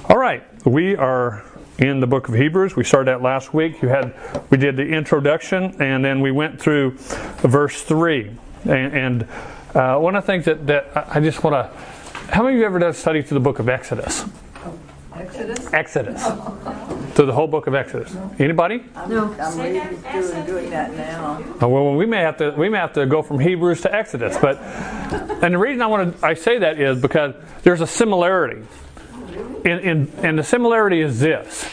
All right, we are in the book of Hebrews. We started that last week. We did the introduction, and then we went through verse 3. And one of the things that I just want to... How many of you ever done a study through the book of Exodus? Exodus? Exodus. Through the whole book of Exodus. Anybody? No. I'm doing that now. Well, we may have to go from Hebrews to Exodus, and the reason I say that is because there's a similarity. And the similarity is this.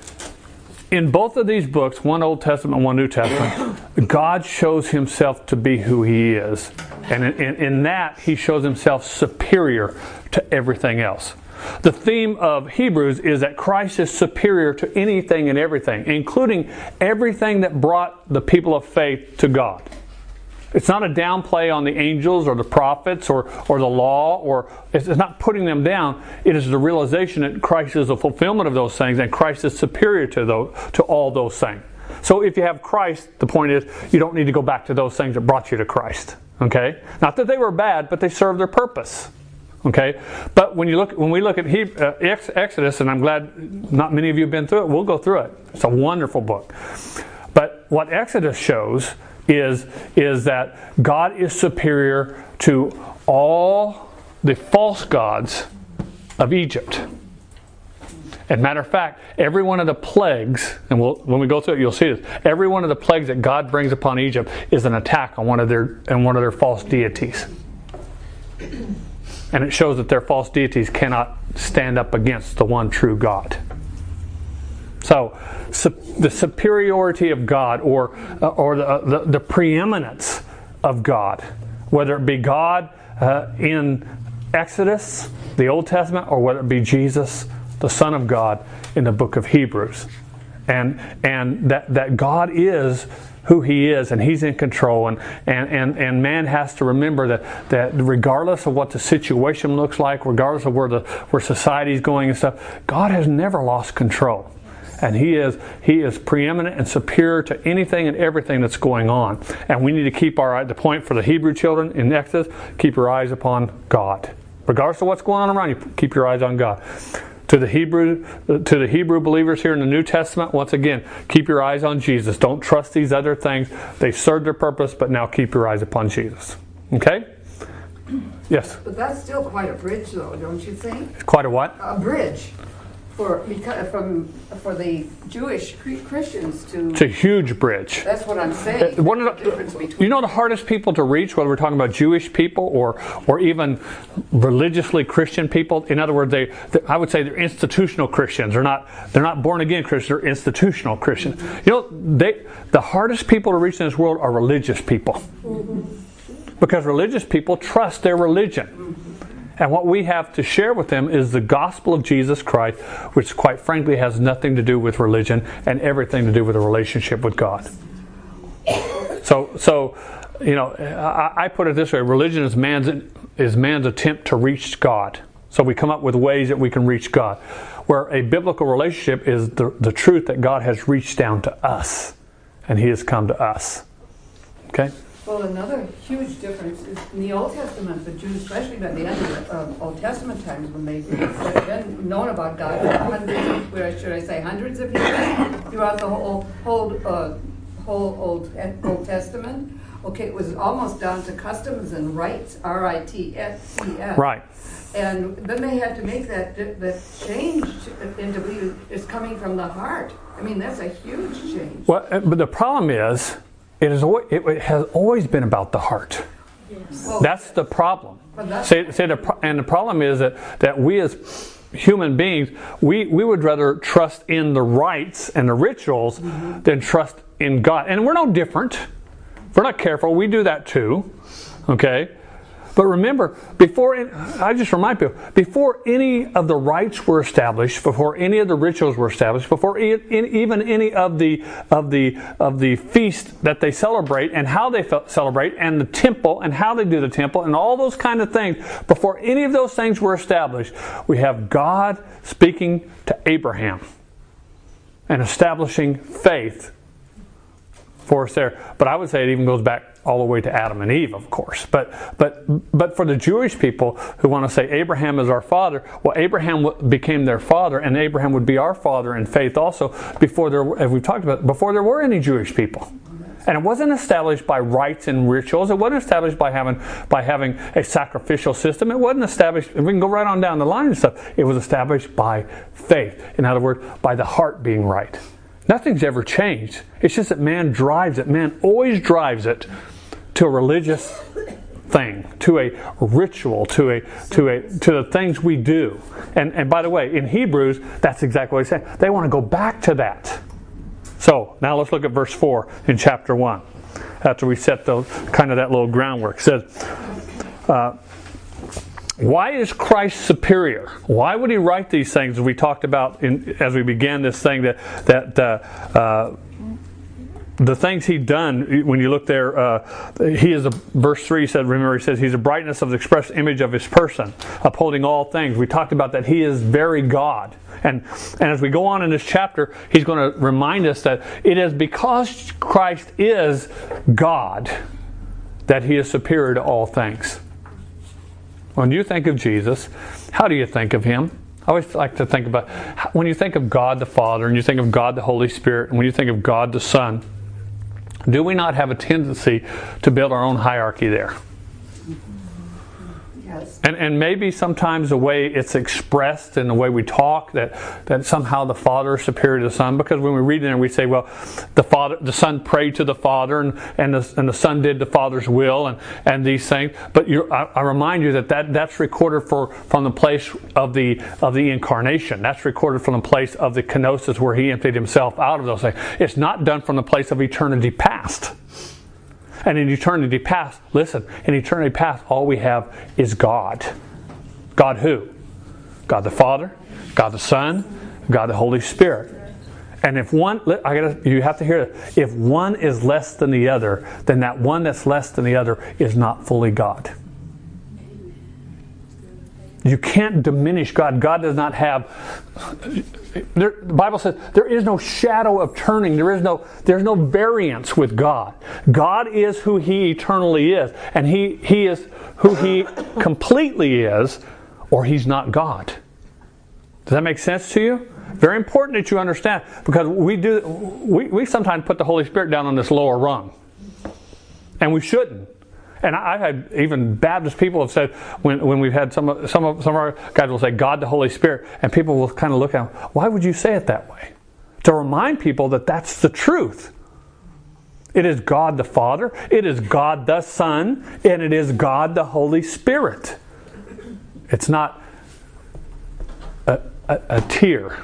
In both of these books, one Old Testament and one New Testament, God shows himself to be who he is. And in that, he shows himself superior to everything else. The theme of Hebrews is that Christ is superior to anything and everything, including everything that brought the people of faith to God. It's not a downplay on the angels or the prophets or the law, or it's not putting them down. It is the realization that Christ is the fulfillment of those things, and Christ is superior to all those things. So if you have Christ, the point is you don't need to go back to those things that brought you to Christ. Okay? Not that they were bad, but they served their purpose. Okay? But when we look at Exodus, and I'm glad not many of you have been through it, we'll go through it. It's a wonderful book. But what Exodus shows is that God is superior to all the false gods of Egypt. And matter of fact, every one of the plagues, and when we go through it, you'll see this. Every one of the plagues that God brings upon Egypt is an attack on one of their false deities. And it shows that their false deities cannot stand up against the one true God. So, the superiority of God, or the preeminence of God, whether it be God in Exodus, the Old Testament, or whether it be Jesus, the Son of God, in the book of Hebrews, and that God is who he is, and he's in control, and man has to remember that regardless of what the situation looks like, regardless of where society is going and stuff, God has never lost control. And he is preeminent and superior to anything and everything that's going on. And we need to keep the point for the Hebrew children in Exodus, keep your eyes upon God. Regardless of what's going on around you, keep your eyes on God. To the Hebrew believers here in the New Testament, once again, keep your eyes on Jesus. Don't trust these other things. They served their purpose, but now keep your eyes upon Jesus. Okay? Yes? But that's still quite a bridge, though, don't you think? Quite a what? A bridge. For the Jewish Christians to... It's a huge bridge. That's what I'm saying. You know the hardest people to reach, whether we're talking about Jewish people or even religiously Christian people? In other words, I would say they're institutional Christians. They're not born again Christians. They're institutional Christians. Mm-hmm. You know, the hardest people to reach in this world are religious people. Mm-hmm. Because religious people trust their religion. Mm-hmm. And what we have to share with them is the gospel of Jesus Christ, which quite frankly has nothing to do with religion and everything to do with a relationship with God. So you know, I put it this way: religion is man's attempt to reach God. So we come up with ways that we can reach God. Where a biblical relationship is the truth that God has reached down to us, and he has come to us. Okay? Well, another huge difference is in the Old Testament, the Jews, especially by the end of the Old Testament times, when they've been known about God for hundreds of years throughout the whole Old Testament. Okay, it was almost down to customs and rites, R-I-T-S-E-S. Right. And then they had to make that change into believe it's coming from the heart. I mean, that's a huge change. Well, but the problem is, it has always been about the heart. Yes. Well, that's the problem. And the problem is that we as human beings, we would rather trust in the rites and the rituals than trust in God. And we're no different. If we're not careful, we do that too. Okay? But remember, I just remind people, before any of the rites were established, before any of the rituals were established, before even any of the feasts that they celebrate and how they celebrate, and the temple and how they do the temple and all those kind of things, before any of those things were established, we have God speaking to Abraham and establishing faith for us there. But I would say it even goes back all the way to Adam and Eve, of course. But for the Jewish people who want to say Abraham is our father, well, Abraham became their father, and Abraham would be our father in faith also before there, as we've talked about, before there were any Jewish people. And it wasn't established by rites and rituals. It wasn't established by having a sacrificial system. It wasn't established, and we can go right on down the line and stuff. It was established by faith. In other words, by the heart being right. Nothing's ever changed. It's just that man drives it. Man always drives it to a religious thing, to a ritual, to the things we do. And by the way, in Hebrews, that's exactly what he's saying. They want to go back to that. So now let's look at verse 4 in chapter 1. After we set the kind of that little groundwork, it says, why is Christ superior? Why would he write these things? As we talked about as we began this thing, that the things he'd done, when you look there, he is verse 3 said, remember, he says he's the brightness of the express image of his person, upholding all things. We talked about that he is very God. And as we go on in this chapter, he's going to remind us that it is because Christ is God that he is superior to all things. When you think of Jesus, how do you think of him? I always like to think about, when you think of God the Father, and you think of God the Holy Spirit, and when you think of God the Son, do we not have a tendency to build our own hierarchy there? Yes. And maybe sometimes the way it's expressed and the way we talk, that somehow the Father is superior to the Son, because when we read it and we say, well, the Son prayed to the Father, and the Son did the Father's will, and these things. But I remind you that's recorded from the place of the incarnation. That's recorded from the place of the kenosis, where he emptied himself out of those things. It's not done from the place of eternity past. And in eternity past, listen, in eternity past, all we have is God. God who? God the Father, God the Son, God the Holy Spirit. And if one, you have to hear this, if one is less than the other, then that one that's less than the other is not fully God. You can't diminish God. God does not have... the Bible says there is no shadow of turning. There's no variance with God. God is who he eternally is. And he is who he completely is, or he's not God. Does that make sense to you? Very important that you understand, because we sometimes put the Holy Spirit down on this lower rung. And we shouldn't. And I've had even Baptist people have said, when we've had some of our guys will say God the Holy Spirit, and people will kind of look at them, why would you say it that way? To remind people that that's the truth. It is God the Father, it is God the Son, and it is God the Holy Spirit. It's not a tier.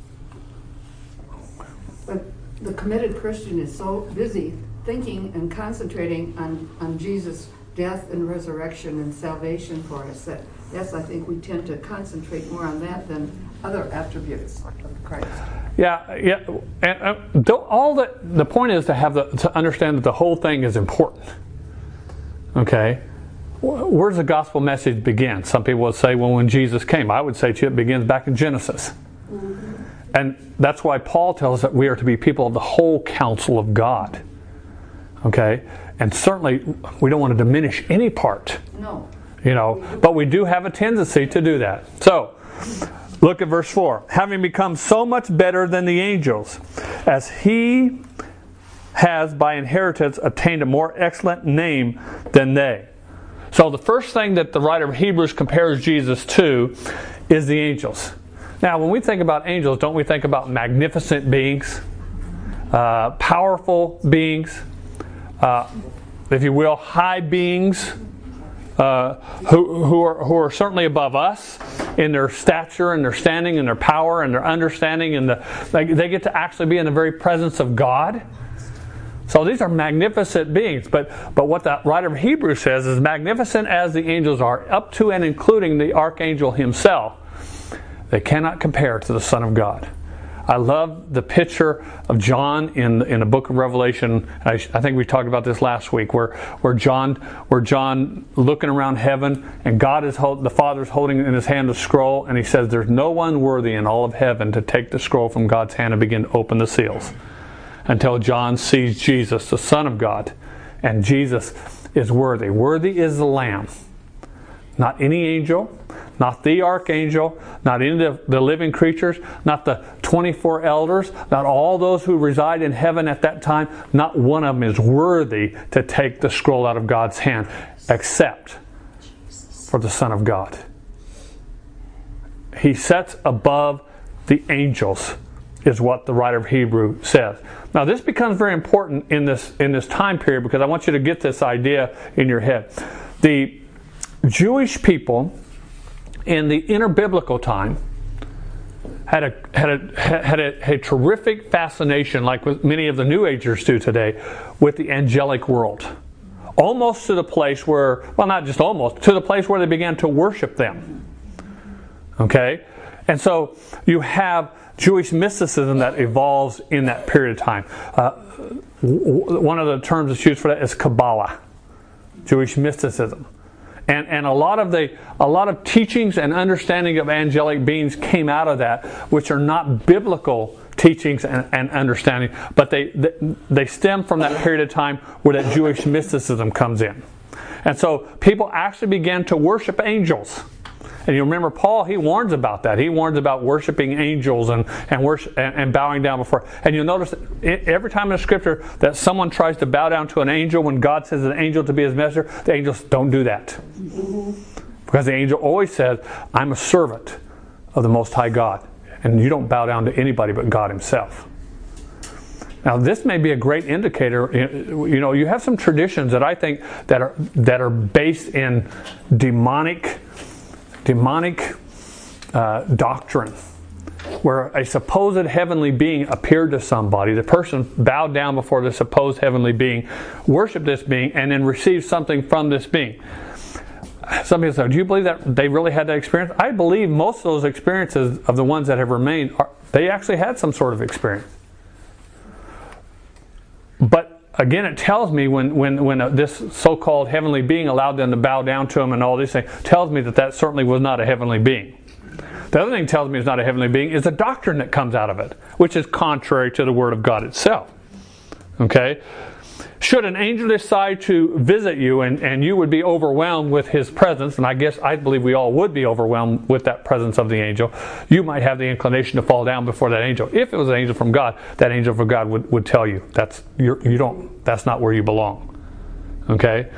But the committed Christian is so busy thinking and concentrating on Jesus' death and resurrection and salvation for us, that yes, I think we tend to concentrate more on that than other attributes of Christ. Yeah, and the point is to understand that the whole thing is important. Okay, where does the gospel message begin? Some people would say, well, when Jesus came. I would say it begins back in Genesis. Mm-hmm. And that's why Paul tells us that we are to be people of the whole counsel of God. Okay? And certainly we don't want to diminish any part. No. But we do have a tendency to do that. So, look at verse 4. Having become so much better than the angels, as he has by inheritance obtained a more excellent name than they. So the first thing that the writer of Hebrews compares Jesus to is the angels. Now, when we think about angels, don't we think about magnificent beings, powerful beings, if you will, high beings, who are certainly above us in their stature and their standing and their power and their understanding, and they get to actually be in the very presence of God. So these are magnificent beings. But what the writer of Hebrews says is, magnificent as the angels are, up to and including the archangel himself, they cannot compare to the Son of God. I love the picture of John in the book of Revelation. I think we talked about this last week, where John looking around heaven, and the Father's holding in his hand a scroll, and he says, "There's no one worthy in all of heaven to take the scroll from God's hand and begin to open the seals," until John sees Jesus, the Son of God, And Jesus is worthy. Worthy is the Lamb. Not any angel, not the archangel, not any of the living creatures, not the 24 elders, not all those who reside in heaven at that time. Not one of them is worthy to take the scroll out of God's hand, except for the Son of God. He sits above the angels, is what the writer of Hebrews says. Now this becomes very important in this time period, because I want you to get this idea in your head. The Jewish people in the interbiblical time had a terrific fascination, like with many of the New Agers do today, with the angelic world. Almost to the place where, well, not just almost, to the place where they began to worship them. Okay? And so you have Jewish mysticism that evolves in that period of time. One of the terms that's used for that is Kabbalah, Jewish mysticism. And a lot of teachings and understanding of angelic beings came out of that, which are not biblical teachings and understanding, but they stem from that period of time where that Jewish mysticism comes in. And so people actually began to worship angels. And you remember Paul, he warns about that. He warns about worshiping angels and bowing down before. And you'll notice that every time in the Scripture that someone tries to bow down to an angel, when God says an angel to be his messenger, the angels don't do that. Because the angel always says, I'm a servant of the Most High God. And you don't bow down to anybody but God himself. Now this may be a great indicator. You know, you have some traditions that I think that are based in demonic doctrine, where a supposed heavenly being appeared to somebody. The person bowed down before the supposed heavenly being, worshiped this being, and then received something from this being. Some people say, do you believe that they really had that experience? I believe most of those experiences of the ones that have remained, they actually had some sort of experience. But again, it tells me when this so-called heavenly being allowed them to bow down to him and all these things, tells me that certainly was not a heavenly being. The other thing it tells me it's not a heavenly being is the doctrine that comes out of it, which is contrary to the Word of God itself. Okay? Should an angel decide to visit you and you would be overwhelmed with his presence, and I believe we all would be overwhelmed with that presence of the angel, you might have the inclination to fall down before that angel. If it was an angel from God, that angel from God would tell you that's not where you belong. Okay?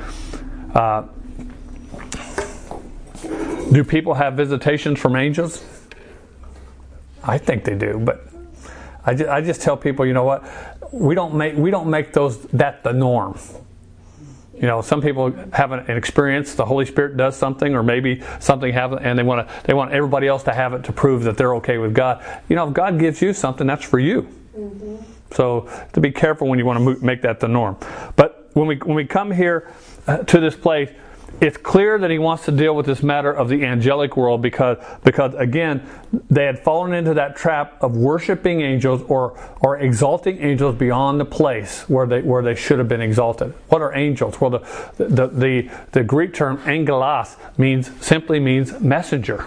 Do people have visitations from angels? I think they do, but I just tell people, you know what? We don't make that the norm. You know, some people have an experience, the Holy Spirit does something, or maybe something happens, and they want everybody else to have it to prove that they're okay with God. You know, if God gives you something, that's for you. Mm-hmm. So to be careful when you want to make that the norm. But when we come here to this place, it's clear that he wants to deal with this matter of the angelic world because again, they had fallen into that trap of worshiping angels or exalting angels beyond the place where they should have been exalted. What are angels? Well, the Greek term angelos simply means messenger.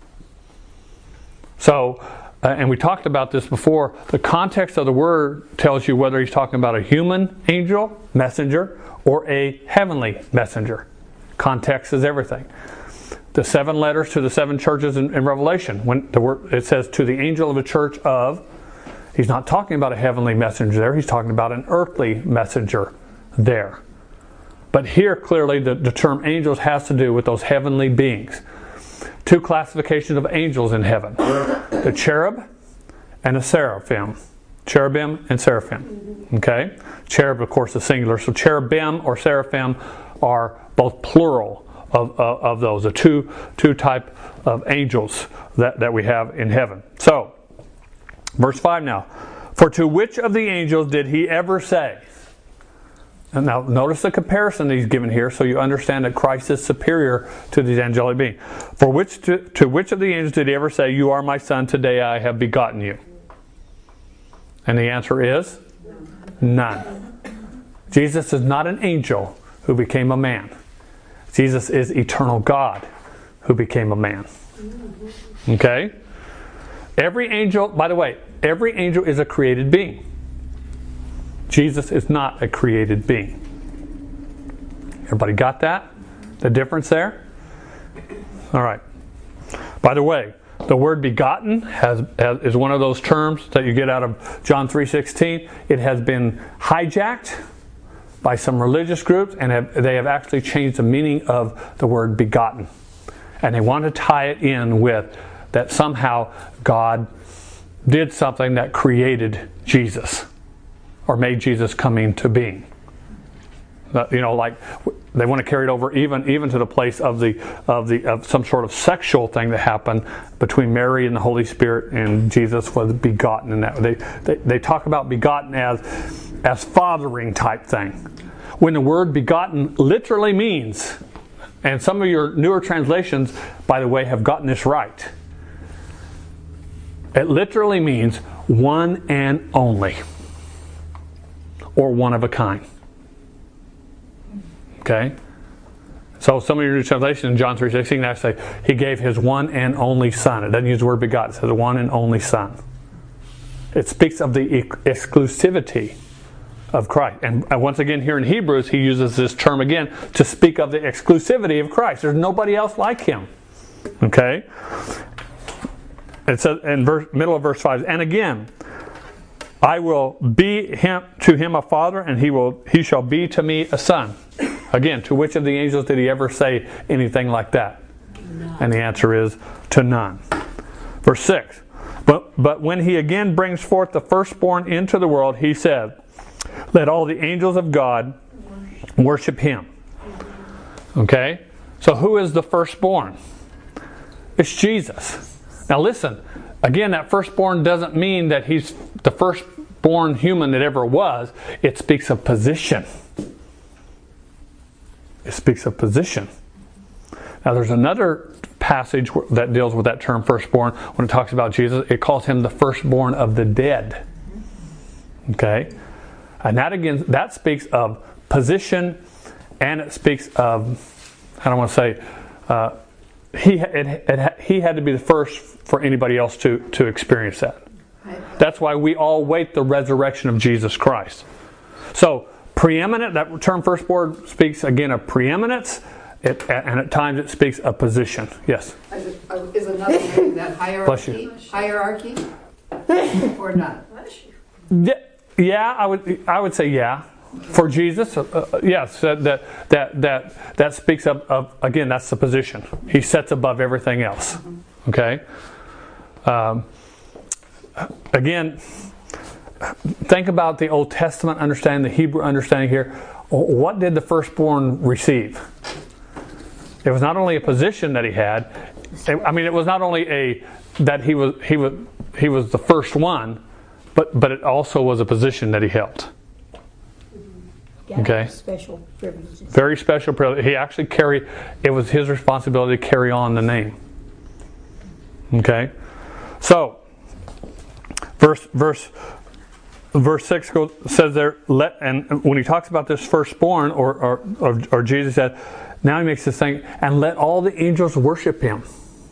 So, and we talked about this before, the context of the word tells you whether he's talking about a human angel, messenger, or a heavenly messenger. Context is everything. The 7 letters to the 7 churches in Revelation, when the word it says to the angel of the church of, he's not talking about a heavenly messenger there, he's talking about an earthly messenger there. But here clearly the term angels has to do with those heavenly beings. 2 classifications of angels in heaven. The cherub and the seraphim. Cherubim and seraphim. Okay? Cherub, of course, is singular. So cherubim or seraphim are both plural of those, the two type of angels that we have in heaven. So, verse 5 now. For to which of the angels did he ever say? And now notice the comparison that he's given here, so you understand that Christ is superior to these angelic beings. For to which of the angels did he ever say, you are my son, today I have begotten you? And the answer is none. Jesus is not an angel who became a man. Jesus is eternal God who became a man. Okay? Every angel, by the way, every angel is a created being. Jesus is not a created being. Everybody got that? The difference there? All right. By the way, the word begotten is one of those terms that you get out of John 3:16. It has been hijacked by some religious groups, and they have actually changed the meaning of the word begotten. And they want to tie it in with that somehow God did something that created Jesus or made Jesus come into being. Like they want to carry it over even to the place of some sort of sexual thing that happened between Mary and the Holy Spirit, and Jesus was begotten. And that they talk about begotten as fathering type thing, when the word begotten literally means, and some of your newer translations, by the way, have gotten this right. It literally means one and only, or one of a kind. Okay? So some of your new translations in John 3:16 actually say He gave His one and only Son. It doesn't use the word begotten. It says the one and only Son. It speaks of the exclusivity of Christ. And once again here in Hebrews, he uses this term again to speak of the exclusivity of Christ. There's nobody else like Him. Okay? It says in middle of verse 5, and again, I will be to him a father, and he shall be to me a son. Again, to which of the angels did He ever say anything like that? None. And the answer is to none. Verse 6, but when He again brings forth the firstborn into the world, He said, let all the angels of God worship Him. Okay? So who is the firstborn? It's Jesus. Now listen, again, that firstborn doesn't mean that He's the firstborn human that ever was. It speaks of position. It speaks of position. Now there's another passage that deals with that term firstborn. When it talks about Jesus, it calls Him the firstborn of the dead. Okay? And that again, that speaks of position, and it speaks of, I don't want to say, he had to be the first for anybody else to experience that. That's why we all wait the resurrection of Jesus Christ. So preeminent, that term firstborn speaks again of preeminence, and at times it speaks of position. Yes? Is another thing that hierarchy or not? Yeah, I would say yeah. For Jesus, yes, that speaks of again, that's the position. He sets above everything else. Okay? Again, think about the Old Testament understanding, the Hebrew understanding here. What did the firstborn receive? It was not only a position that he had. I mean, it was not only that he was the first one, but it also was a position that he held. Okay. Special privileges. Very special privilege. He actually it was his responsibility to carry on the name. Okay. So, verse 6 says there, and when he talks about this firstborn, or Jesus said, now he makes this thing, and let all the angels worship Him.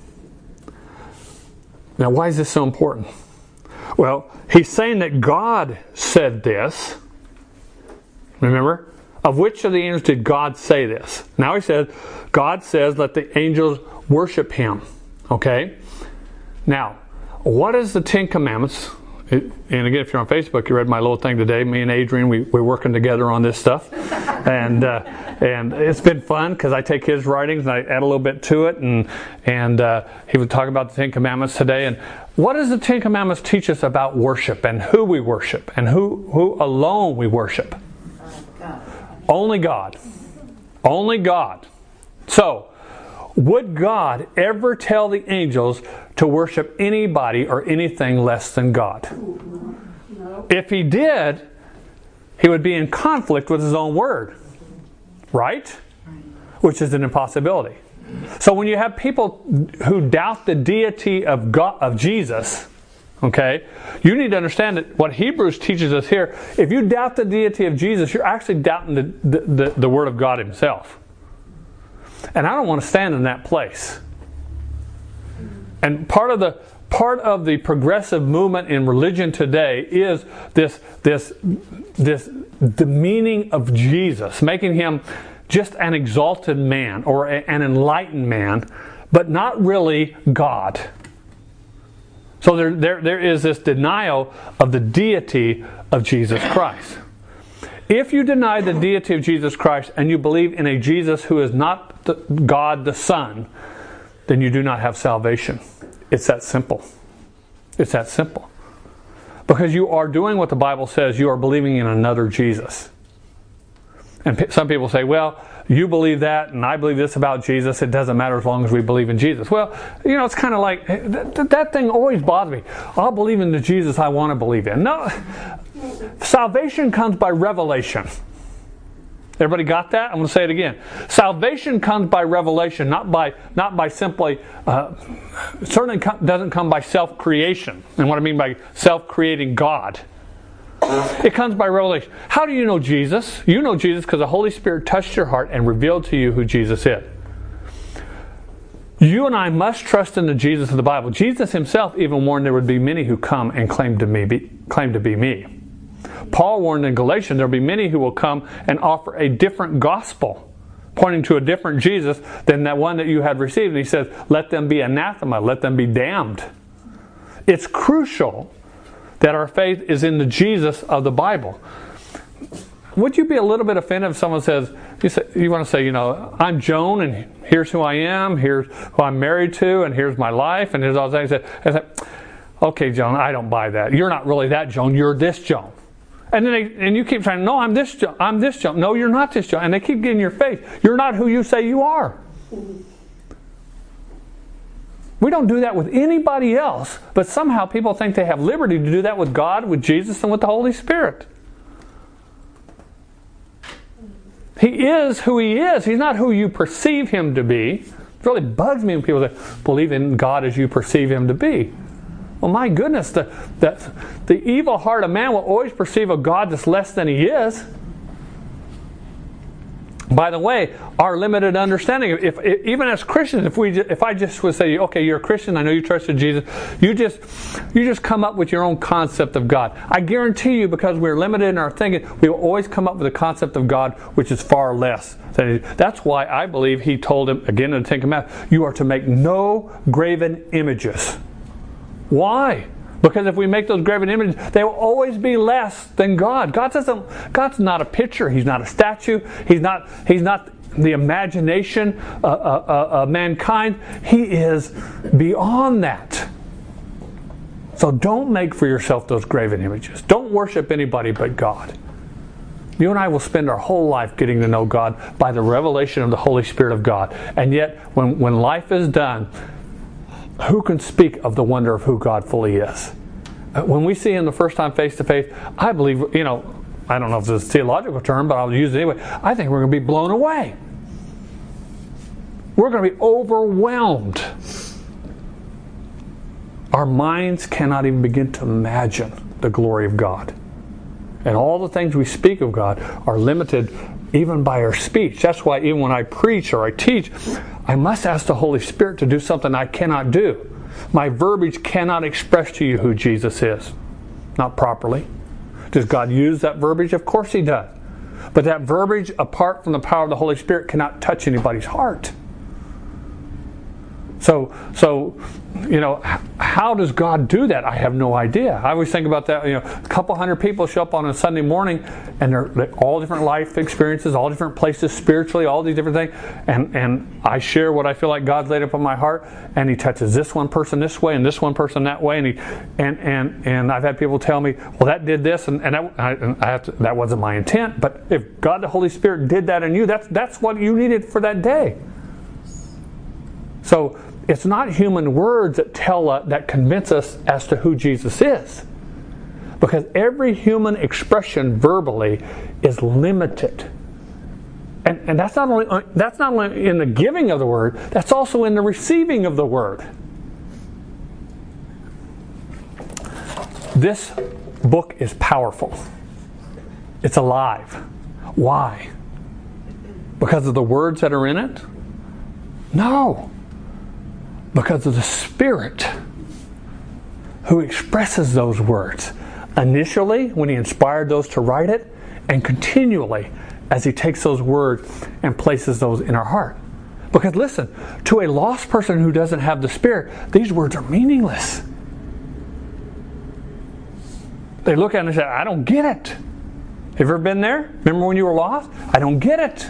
Now, why is this so important? Well, he's saying that God said this. Remember? Of which of the angels did God say this? Now he says, God says, let the angels worship Him. Okay? Now, what is the Ten Commandments? And again, if you're on Facebook, you read my little thing today. Me and Adrian, we're working together on this stuff. And it's been fun because I take his writings and I add a little bit to it. And he would talk about the Ten Commandments today. And what does the Ten Commandments teach us about worship and who we worship and who alone we worship? Only God. Only God. So, would God ever tell the angels to worship anybody or anything less than God? No. If He did, He would be in conflict with His own word. Right? Which is an impossibility. So when you have people who doubt the deity of God, of Jesus, okay, you need to understand that what Hebrews teaches us here, if you doubt the deity of Jesus, you're actually doubting the Word of God Himself. And I don't want to stand in that place. And part of the progressive movement in religion today is this demeaning of Jesus, making Him just an exalted man or an enlightened man, but not really God. So there is this denial of the deity of Jesus Christ. If you deny the deity of Jesus Christ and you believe in a Jesus who is not God the Son, then you do not have salvation. It's that simple. It's that simple. Because you are doing what the Bible says. You are believing in another Jesus. And some people say, well, you believe that and I believe this about Jesus. It doesn't matter as long as we believe in Jesus. Well, it's kind of like, that thing always bothers me. I'll believe in the Jesus I want to believe in. No, salvation comes by revelation. Everybody got that? I'm going to say it again. Salvation comes by revelation, not by simply, certainly doesn't come by self-creation. And what I mean by self-creating God. It comes by revelation. How do you know Jesus? You know Jesus because the Holy Spirit touched your heart and revealed to you who Jesus is. You and I must trust in the Jesus of the Bible. Jesus himself even warned there would be many who come and claim to be me. Paul warned in Galatians there will be many who will come and offer a different gospel, pointing to a different Jesus than that one that you had received. And he says, let them be anathema, let them be damned. It's crucial that our faith is in the Jesus of the Bible. Would you be a little bit offended if someone says, you want to say, I'm Joan and here's who I am, here's who I'm married to, and here's my life, and here's all things. I say, okay, Joan, I don't buy that. You're not really that Joan, you're this Joan. And then you keep saying, no, I'm this Joan. No, you're not this Joan. And they keep getting in your face. You're not who you say you are. We don't do that with anybody else, but somehow people think they have liberty to do that with God, with Jesus, and with the Holy Spirit. He is who he is. He's not who you perceive him to be. It really bugs me when people say, believe in God as you perceive him to be. Well, my goodness, the evil heart of man will always perceive a God that's less than he is. By the way, our limited understanding, even as Christians, if I just would say, okay, you're a Christian, I know you trust in Jesus, you just come up with your own concept of God. I guarantee you, because we're limited in our thinking, we will always come up with a concept of God which is far less. That's why I believe he told him, again in the Ten Commandments, you are to make no graven images. Why? Because if we make those graven images, they will always be less than God. God's not a picture. He's not a statue. He's not the imagination of mankind. He is beyond that. So don't make for yourself those graven images. Don't worship anybody but God. You and I will spend our whole life getting to know God by the revelation of the Holy Spirit of God. And yet, when life is done, who can speak of the wonder of who God fully is? When we see him the first time face to face, I believe, I don't know if this is a theological term, but I'll use it anyway. I think we're going to be blown away. We're going to be overwhelmed. Our minds cannot even begin to imagine the glory of God. And all the things we speak of God are limited even by our speech. That's why even when I preach or I teach, I must ask the Holy Spirit to do something I cannot do. My verbiage cannot express to you who Jesus is. Not properly. Does God use that verbiage? Of course he does. But that verbiage, apart from the power of the Holy Spirit, cannot touch anybody's heart. So how does God do that? I have no idea. I always think about that. A couple hundred people show up on a Sunday morning, and they're all different life experiences, all different places spiritually, all these different things. And I share what I feel like God's laid up on my heart, and he touches this one person this way and this one person that way. And I've had people tell me, well, that did this, and that wasn't my intent. But if God the Holy Spirit did that in you, that's what you needed for that day. So it's not human words that convince us as to who Jesus is. Because every human expression verbally is limited. And that's not only in the giving of the word, that's also in the receiving of the word. This book is powerful. It's alive. Why? Because of the words that are in it? No. Because of the Spirit who expresses those words. Initially, when he inspired those to write it, and continually as He takes those words and places those in our heart. Because listen, to a lost person who doesn't have the Spirit, these words are meaningless. They look at it and say, I don't get it. Have you ever been there? Remember when you were lost? I don't get it.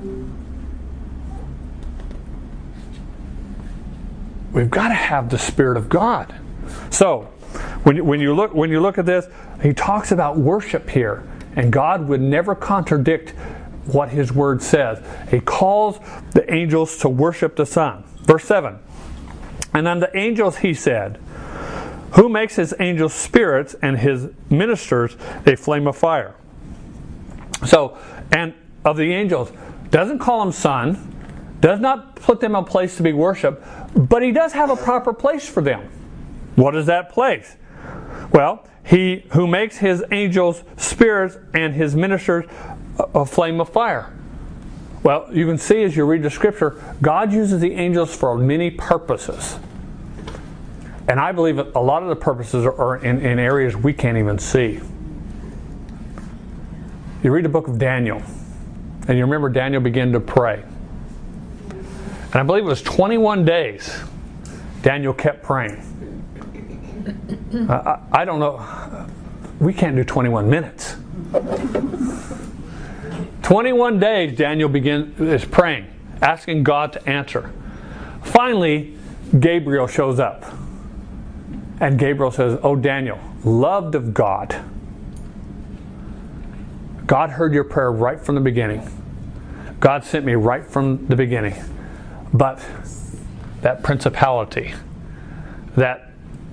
We've got to have the Spirit of God. So, when you look at this, he talks about worship here, and God would never contradict what His Word says. He calls the angels to worship the Son. Verse 7. And unto the angels He said, who makes His angels spirits and His ministers a flame of fire. So, and of the angels, doesn't call them son, does not put them in a place to be worshipped, but He does have a proper place for them. What is that place? Well, He who makes His angels spirits and His ministers a flame of fire. Well, you can see as you read the Scripture, God uses the angels for many purposes. And I believe a lot of the purposes are in areas we can't even see. You read the book of Daniel, and you remember Daniel began to pray. And I believe it was 21 days Daniel kept praying. I don't know. We can't do 21 minutes. 21 days Daniel is praying, asking God to answer. Finally, Gabriel shows up. And Gabriel says, oh Daniel, loved of God. God heard your prayer right from the beginning. God sent me right from the beginning. But that principality, that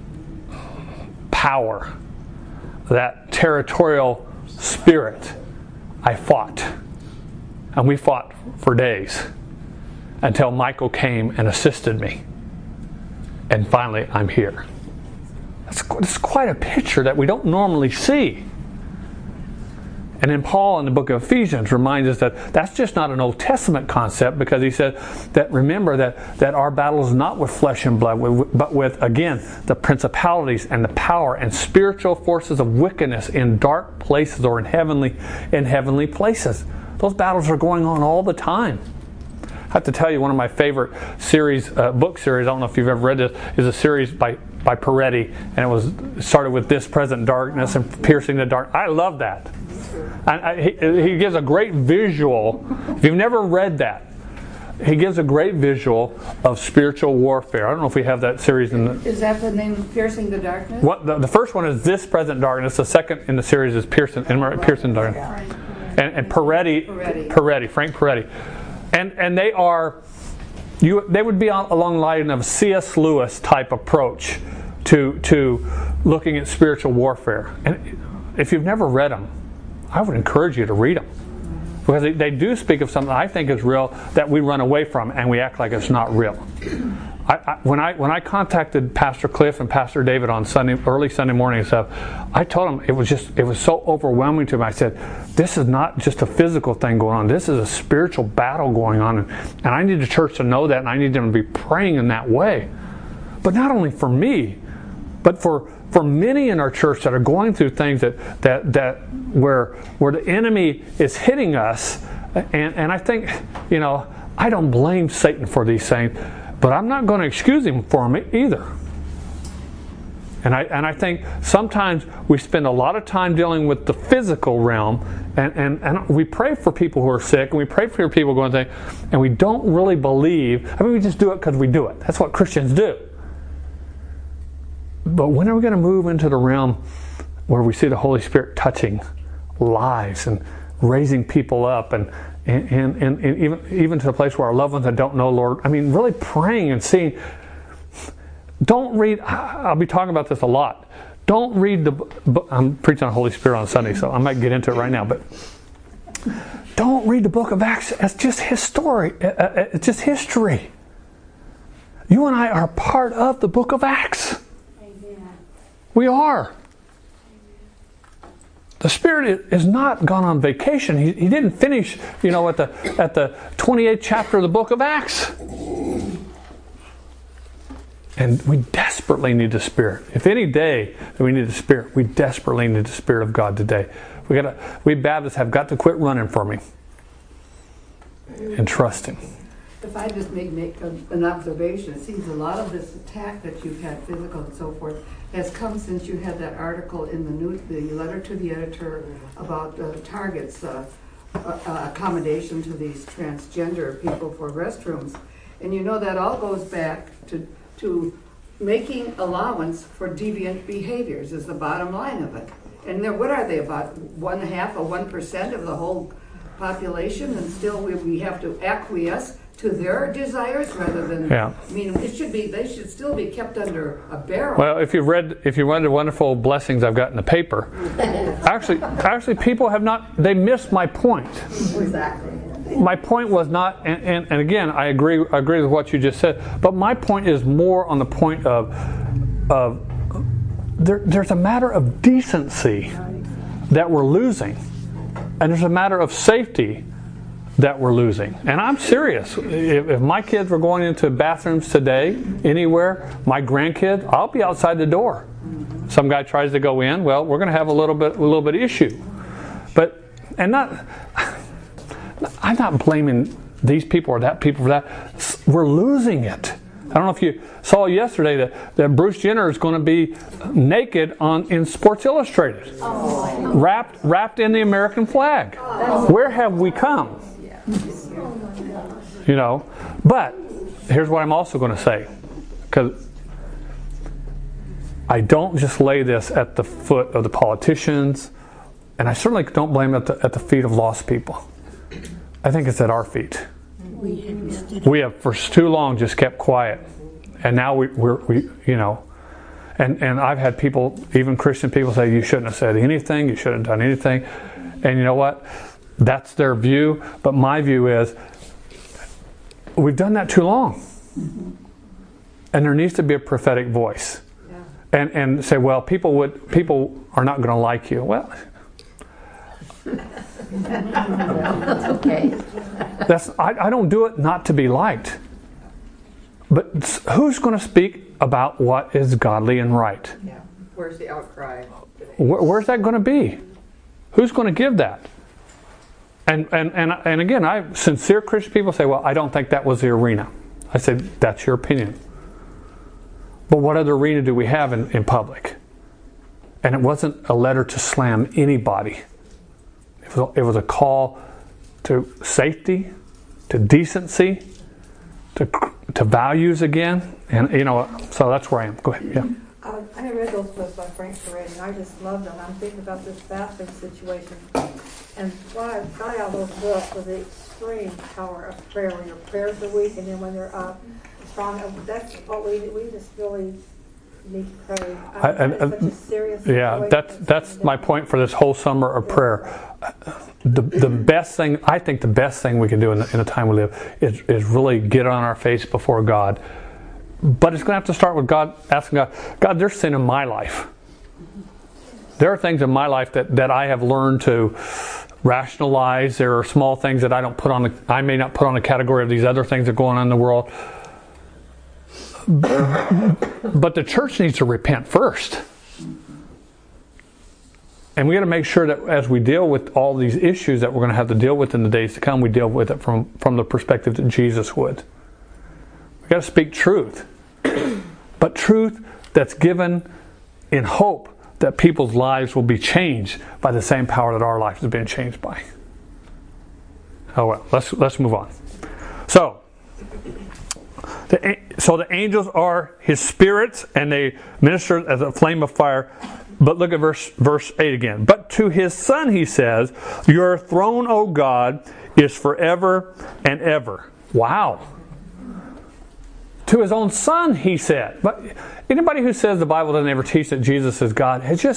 power, that territorial spirit, I fought. And we fought for days until Michael came and assisted me. And finally, I'm here. It's quite a picture that we don't normally see. And then Paul in the book of Ephesians reminds us that that's just not an Old Testament concept, because he said that remember that our battle is not with flesh and blood, but with, again, the principalities and the power and spiritual forces of wickedness in dark places or in heavenly places. Those battles are going on all the time. I have to tell you, one of my favorite book series, I don't know if you've ever read this, is a series by Peretti, and it started with This Present Darkness and Piercing the Dark. I love that. He gives a great visual. If you've never read that, he gives a great visual of spiritual warfare. I don't know if we have that series in the... Is that the name, Piercing the Darkness? The first one is This Present Darkness. The second in the series is Piercing the Darkness. And Peretti, Frank Peretti. And they are... They would be along the line of a C.S. Lewis type approach to looking at spiritual warfare. And if you've never read them, I would encourage you to read them, because they do speak of something I think is real that we run away from and we act like it's not real. When I contacted Pastor Cliff and Pastor David on early Sunday morning and stuff, I told them it was so overwhelming to me. I said, this is not just a physical thing going on. This is a spiritual battle going on, and I need the church to know that, and I need them to be praying in that way. But not only for me, but for many in our church that are going through things that where the enemy is hitting us, and I think, I don't blame Satan for these things, but I'm not going to excuse him for them either. And I think sometimes we spend a lot of time dealing with the physical realm, and we pray for people who are sick, and we pray for people going through, and we don't really believe. We just do it because we do it. That's what Christians do. But when are we going to move into the realm where we see the Holy Spirit touching lives and raising people up, and even to the place where our loved ones that don't know Lord, really praying and seeing. Don't read, I'll be talking about this a lot. Don't read the book. I'm preaching on Holy Spirit on Sunday, so I might get into it right now, but don't read the book of Acts as just history. It's just history. You and I are part of the book of Acts. We are. The Spirit is not gone on vacation. He didn't finish, at the 28th chapter of the book of Acts. And we desperately need the Spirit. If any day that we need the Spirit, we desperately need the Spirit of God today. We Baptists have got to quit running from Him. and trust Him. If I just make an observation, it seems a lot of this attack that you've had, physical and so forth, has come since you had that article in the letter to the editor about Target's accommodation to these transgender people for restrooms. And you know that all goes back to making allowance for deviant behaviors is the bottom line of it. And what are they, about 1% of the whole population, and still we have to acquiesce to their desires rather than. Yeah. I mean, they should still be kept under a barrel. Well, if you read the wonderful blessings I've got in the paper, actually, people have not. They missed my point. Exactly. My point was not, and again, I agree with what you just said. But my point is more on the point of there's a matter of decency that we're losing, and there's a matter of safety that we're losing. And I'm serious. If my kids were going into bathrooms today, anywhere, my grandkids, I'll be outside the door. Some guy tries to go in, well, we're going to have a little bit issue. But, I'm not blaming these people or that people for that. We're losing it. I don't know if you saw yesterday that Bruce Jenner is going to be naked in Sports Illustrated, wrapped in the American flag. Where have we come? You know, but here's what I'm also going to say, because I don't just lay this at the foot of the politicians, and I certainly don't blame it at the feet of lost people. I think it's at our feet. We have for too long just kept quiet, and now we you know, and I've had people, even Christian people, say you shouldn't have said anything, you shouldn't have done anything, and you know what? That's their view, but my view is we've done that too long, and there needs to be a prophetic voice, and say, well, people are not going to like you. Well, that's okay. I don't do it not to be liked, but who's going to speak about what is godly and right? Yeah. Where's the outcry? Where's that going to be? Who's going to give that? And again, sincere Christian people say, well, I don't think that was the arena. I say, that's your opinion. But what other arena do we have in public? And it wasn't a letter to slam anybody. It was a call to safety, to decency, to values again. And, you know, so that's where I am. Go ahead. Yeah. I read those books by Frank Perez, and I just loved them. I'm thinking about this bathroom situation. And what I got out of those books was the extreme power of prayer. When your prayers are weak, and then when they're up, strong. That's what we just really need to pray. It's such a serious situation. That's my point for this whole summer of prayer. The best thing, I think the best thing we can do in the time we live is really get on our face before God. But it's going to have to start with God, asking God, there's sin in my life. There are things in my life that I have learned to rationalize. There are small things that I may not put on the category of these other things that are going on in the world. But the church needs to repent first. And we got to make sure that as we deal with all these issues that we're going to have to deal with in the days to come, we deal with it from the perspective that Jesus would. We got to speak truth. But truth that's given in hope that people's lives will be changed by the same power that our life has been changed by. Oh well, let's move on. So the angels are His spirits, and they minister as a flame of fire. But look at verse 8 again. But to His Son He says, your throne, O God, is forever and ever. Wow. To His own Son He said. But anybody who says the Bible doesn't ever teach that Jesus is God,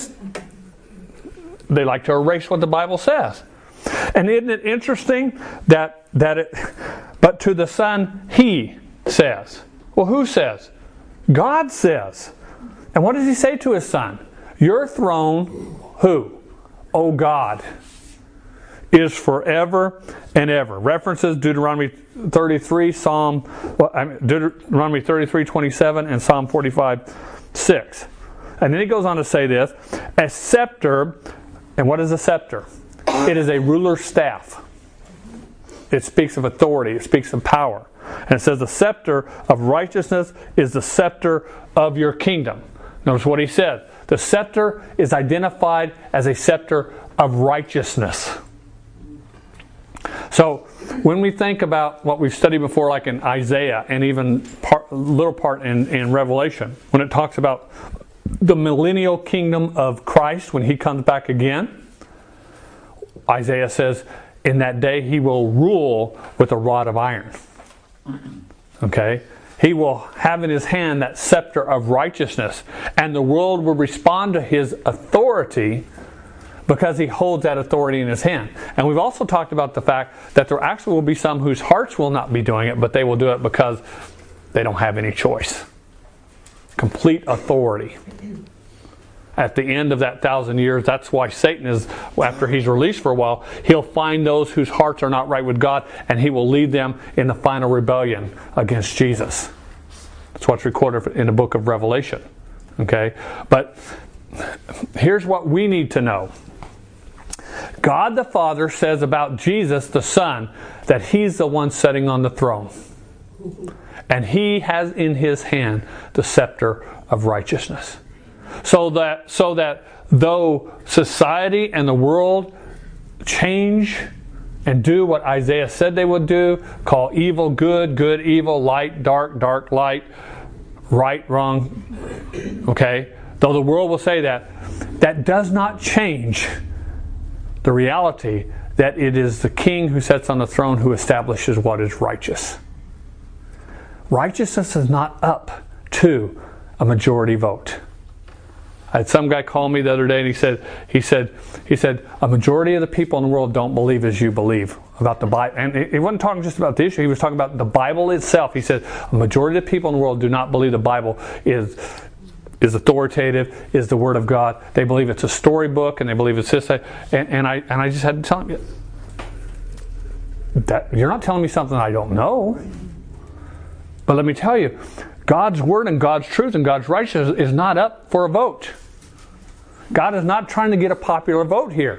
they like to erase what the Bible says. And isn't it interesting that but to the Son He says. Well, who says? God says. And what does He say to His Son? Your throne, who? O God, is forever and ever. References Deuteronomy 33, Deuteronomy 33:27, and Psalm 45:6. And then he goes on to say this: a scepter, and what is a scepter? It is a ruler's staff. it speaks of authority. It speaks of power. And it says the scepter of righteousness is the scepter of your kingdom. Notice what he said. The scepter is identified as a scepter of righteousness. So when we think about what we've studied before, like in Isaiah and even little part in Revelation, when it talks about the millennial kingdom of Christ when he comes back again, Isaiah says, in that day he will rule with a rod of iron. Okay? He will have in his hand that scepter of righteousness, and the world will respond to his authority because he holds that authority in his hand. And we've also talked about the fact that there actually will be some whose hearts will not be doing it, but they will do it because they don't have any choice. Complete authority. At the end of that 1,000 years, that's why Satan is, after he's released for a while, he'll find those whose hearts are not right with God, and he will lead them in the final rebellion against Jesus. That's what's recorded in the book of Revelation. Okay? But here's what we need to know. God the Father says about Jesus the Son that he's the one sitting on the throne. And he has in his hand the scepter of righteousness. So that though society and the world change and do what Isaiah said they would do, call evil good, good evil, light dark, dark light, right wrong, okay? Though the world will say that, that does not change the reality that it is the King who sits on the throne who establishes what is righteous. Righteousness is not up to a majority vote. I had some guy call me the other day and he said, a majority of the people in the world don't believe as you believe about the Bible. And he wasn't talking just about the issue, he was talking about the Bible itself. He said, a majority of the people in the world do not believe the Bible is authoritative, is the Word of God. They believe it's a storybook and they believe it's this. And I just had to tell him, that you're not telling me something I don't know. But let me tell you, God's Word and God's truth and God's righteousness is not up for a vote. God is not trying to get a popular vote here.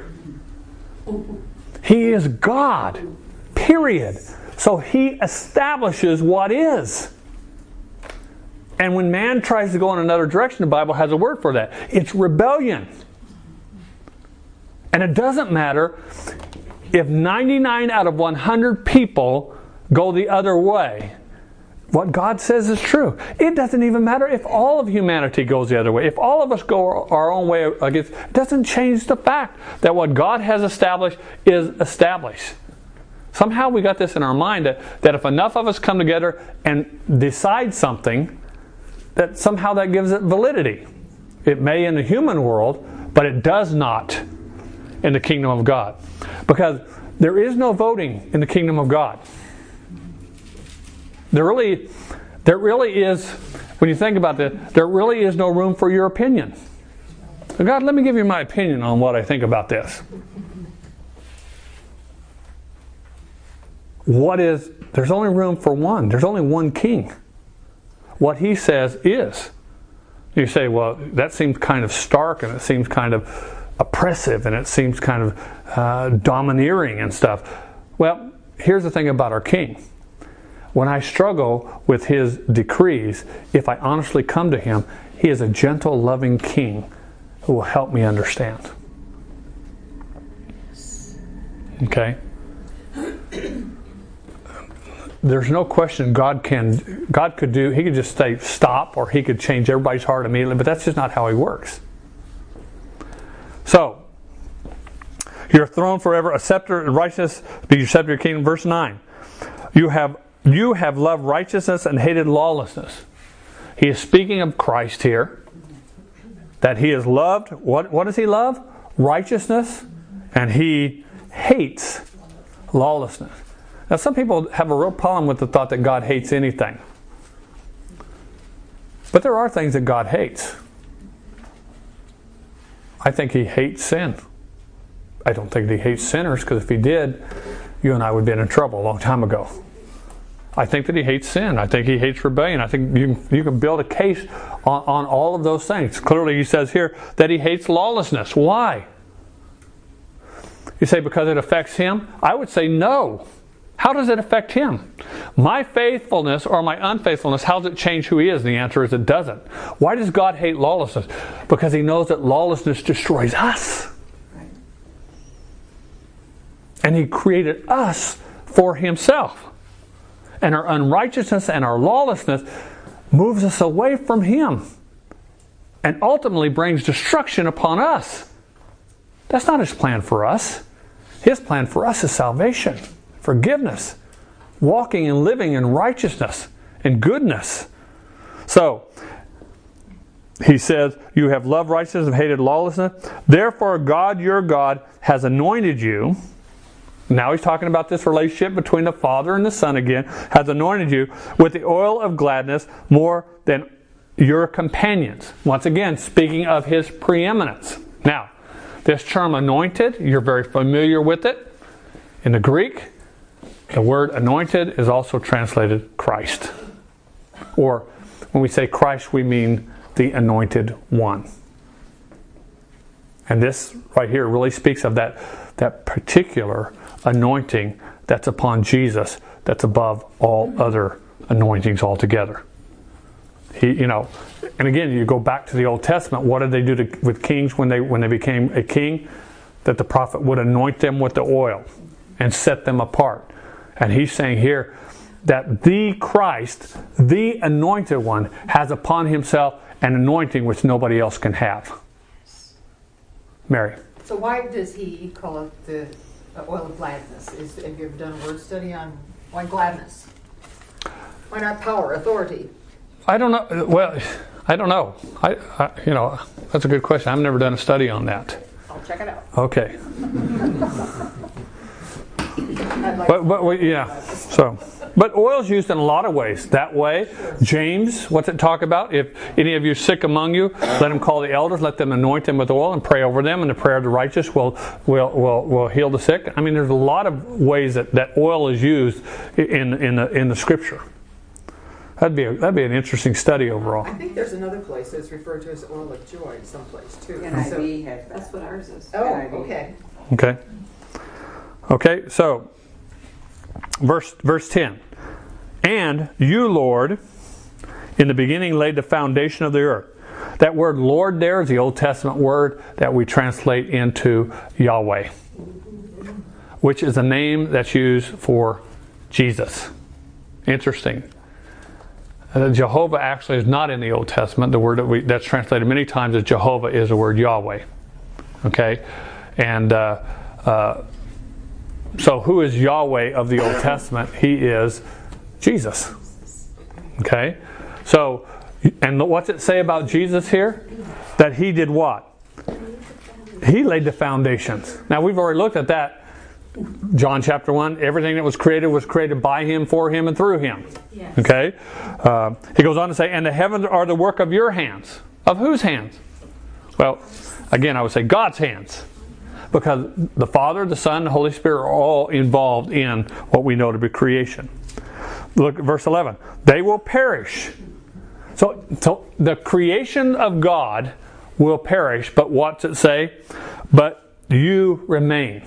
He is God, period. So He establishes what is. And when man tries to go in another direction, the Bible has a word for that. It's rebellion. And it doesn't matter if 99 out of 100 people go the other way. What God says is true. It doesn't even matter if all of humanity goes the other way. If all of us go our own way against, it doesn't change the fact that what God has established is established. Somehow we got this in our mind that if enough of us come together and decide something, that somehow that gives it validity. It may in the human world, but it does not in the kingdom of God. Because there is no voting in the kingdom of God. There really is, when you think about this, there really is no room for your opinion. So God, let me give you my opinion on what I think about this. There's only room for one. There's only one king. What he says is. You say, well, that seems kind of stark and it seems kind of oppressive and it seems kind of domineering and stuff. Well, here's the thing about our king. When I struggle with his decrees, if I honestly come to him, he is a gentle, loving king who will help me understand. Okay? There's no question God could do, he could just say stop, or he could change everybody's heart immediately, but that's just not how he works. So, your throne forever, a scepter of righteousness, be your scepter of your kingdom. Verse 9. You have loved righteousness and hated lawlessness. He is speaking of Christ here. That he has loved, what does he love? Righteousness, and he hates lawlessness. Now some people have a real problem with the thought that God hates anything. But there are things that God hates. I think he hates sin. I don't think he hates sinners, because if he did, you and I would have been in trouble a long time ago. I think that he hates sin. I think he hates rebellion. I think you can build a case on all of those things. Clearly he says here that he hates lawlessness. Why? You say because it affects him? I would say no. How does it affect him? My faithfulness or my unfaithfulness, how does it change who he is? And the answer is it doesn't. Why does God hate lawlessness? Because he knows that lawlessness destroys us. Right. And he created us for himself. And our unrighteousness and our lawlessness moves us away from him and ultimately brings destruction upon us. That's not his plan for us. His plan for us is salvation, forgiveness, walking and living in righteousness and goodness. So, he says, you have loved righteousness and hated lawlessness. Therefore, God, your God, has anointed you. Now he's talking about this relationship between the Father and the Son again. Has anointed you with the oil of gladness more than your companions. Once again, speaking of his preeminence. Now, this term anointed, you're very familiar with it. In the Greek, the word anointed is also translated Christ. Or when we say Christ, we mean the anointed one. And this right here really speaks of that particular anointing that's upon Jesus, that's above all other anointings altogether. And again, you go back to the Old Testament. What did they do with kings when they became a king? That the prophet would anoint them with the oil and set them apart. And he's saying here that the Christ, the anointed one, has upon himself an anointing which nobody else can have. Mary. So why does he call it the oil of gladness? Have you ever done a word study on why gladness? Why not power, authority? I don't know. Well, I don't know. I that's a good question. I've never done a study on that. I'll check it out. Okay. I'd like But yeah. So, but oil's used in a lot of ways. That way, James, what's it talk about? If any of you are sick among you, let him call the elders, let them anoint them with oil and pray over them, and the prayer of the righteous will heal the sick. I mean, there's a lot of ways that oil is used in the Scripture. That'd be an interesting study overall. I think there's another place that's referred to as oil of joy someplace too. NIV has that. That's what ours is. Oh, NIV. okay. Okay, so verse 10. And you, Lord, in the beginning laid the foundation of the earth. That word Lord there is the Old Testament word that we translate into Yahweh, which is a name that's used for Jesus. Interesting. Jehovah actually is not in the Old Testament. The word that's translated many times as Jehovah is the word Yahweh. Okay? And so who is Yahweh of the Old Testament? He is Jesus. Okay? So, and what's it say about Jesus here? That he did what? He laid the foundations. Now we've already looked at that. John chapter 1, everything that was created by him, for him, and through him. Yes. Okay? He goes on to say, and the heavens are the work of your hands. Of whose hands? Well, again, I would say God's hands. Because the Father, the Son, the Holy Spirit are all involved in what we know to be creation. Look at verse 11. They will perish. So the creation of God will perish, but what's it say? But you remain.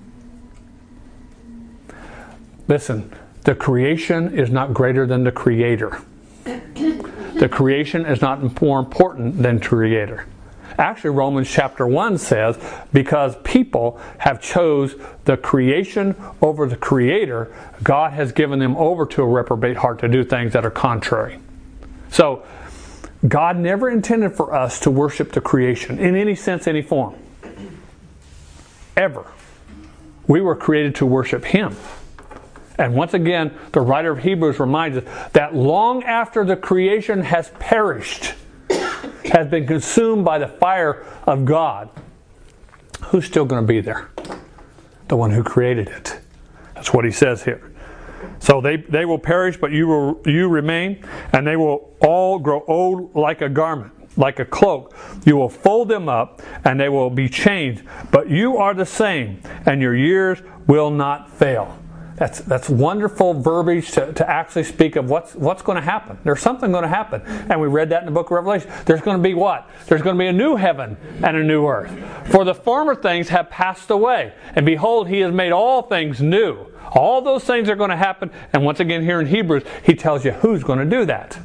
Listen, the creation is not greater than the Creator. The creation is not more important than Creator. Actually, Romans chapter 1 says, because people have chose the creation over the Creator, God has given them over to a reprobate heart to do things that are contrary. So, God never intended for us to worship the creation in any sense, any form. Ever. We were created to worship Him. And once again, the writer of Hebrews reminds us that long after the creation has perished, has been consumed by the fire of God, who's still going to be there? The one who created it. That's what he says here. So they will perish, but you remain, and they will all grow old like a garment, like a cloak. You will fold them up, and they will be changed. But you are the same, and your years will not fail. That's wonderful verbiage to actually speak of what's going to happen. There's something going to happen. And we read that in the book of Revelation. There's going to be what? There's going to be a new heaven and a new earth. For the former things have passed away. And behold, He has made all things new. All those things are going to happen. And once again here in Hebrews, he tells you who's going to do that.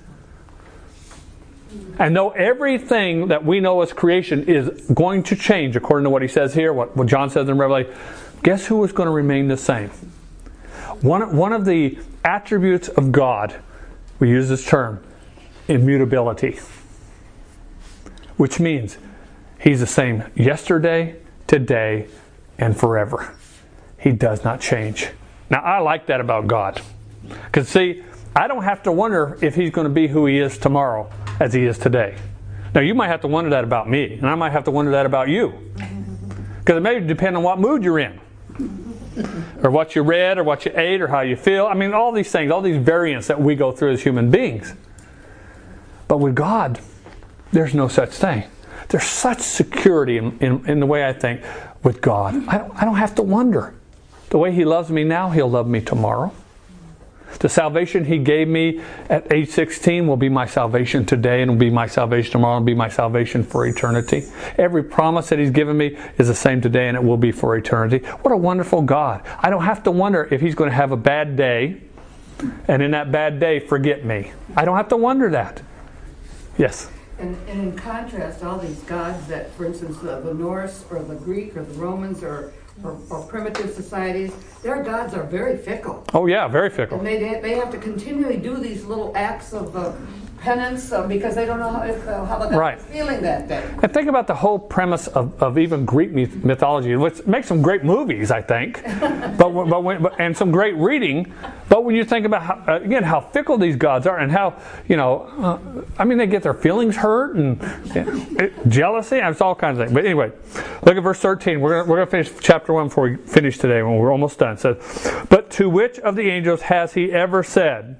And though everything that we know as creation is going to change, according to what he says here, what John says in Revelation, guess who is going to remain the same? One of the attributes of God, we use this term, immutability. Which means he's the same yesterday, today, and forever. He does not change. Now, I like that about God. Because, see, I don't have to wonder if he's going to be who he is tomorrow as he is today. Now, you might have to wonder that about me, and I might have to wonder that about you. Because it may depend on what mood you're in. Or what you read, or what you ate, or how you feel. I mean, all these things, all these variants that we go through as human beings. But with God, there's no such thing. There's such security in the way I think with God. I don't have to wonder. The way he loves me now, he'll love me tomorrow. The salvation he gave me at age 16 will be my salvation today, and will be my salvation tomorrow, and be my salvation for eternity. Every promise that he's given me is the same today, and it will be for eternity. What a wonderful God. I don't have to wonder if he's going to have a bad day, and in that bad day, forget me. I don't have to wonder that. Yes? And in contrast, all these gods that, for instance, the Norse or the Greek or the Romans or primitive societies, their gods are very fickle. Oh yeah, very fickle. And they have to continually do these little acts of penance because they don't know how the God is feeling that day. And think about the whole premise of even Greek mythology, which makes some great movies, I think, and some great reading. But when you think about how fickle these gods are, and how they get their feelings hurt and jealousy, and it's all kinds of things. But anyway, look at verse 13. We're going to finish chapter 1 before we finish today, when we're almost done. It says, "But to which of the angels has he ever said,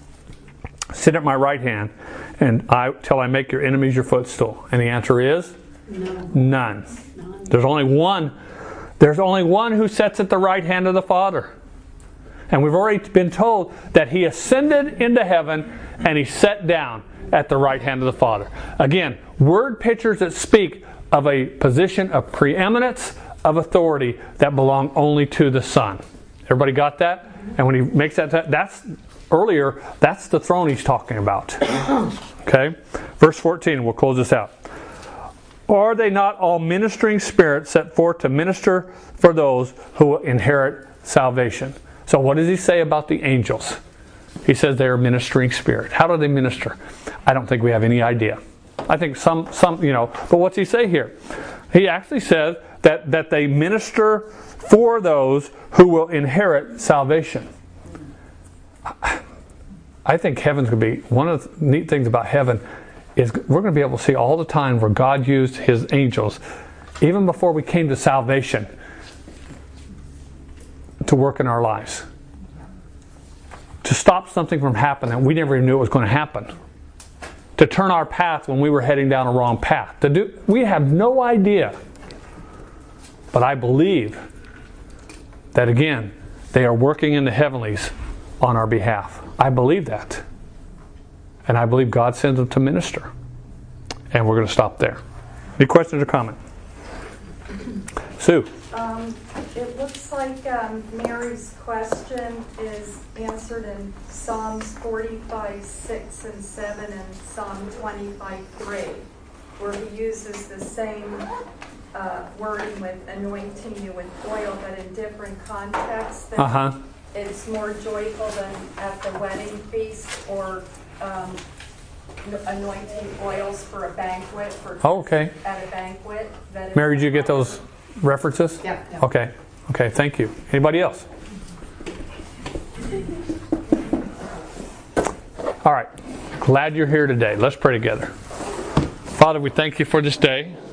'Sit at my right hand, and till I make your enemies your footstool'?" And the answer is none. There's only one. There's only one who sits at the right hand of the Father. And we've already been told that he ascended into heaven and he sat down at the right hand of the Father. Again, word pictures that speak of a position of preeminence, of authority that belong only to the Son. Everybody got that? And when he makes that's earlier, that's the throne he's talking about. Okay? Verse 14, we'll close this out. "Are they not all ministering spirits set forth to minister for those who will inherit salvation?" So what does he say about the angels? He says they are ministering spirit. How do they minister? I don't think we have any idea. I think some, but what's he say here? He actually says that they minister for those who will inherit salvation. I think heaven's going to be, one of the neat things about heaven is we're going to be able to see all the time where God used his angels, even before we came to salvation, to work in our lives. To stop something from happening we never even knew it was going to happen. To turn our path when we were heading down a wrong path. We have no idea. But I believe that, again, they are working in the heavenlies on our behalf. I believe that. And I believe God sends them to minister. And we're going to stop there. Any questions or comments? Sue? It looks like Mary's question is answered in Psalms 45, 6 and 7 and Psalm 25, 3, where he uses the same wording with anointing you with oil, but in different contexts. It's more joyful than at the wedding feast, or anointing oils for a banquet. At a banquet. Mary, did you get those references? Yeah. Okay, thank you. Anybody else? All right. Glad you're here today. Let's pray together. Father, we thank you for this day.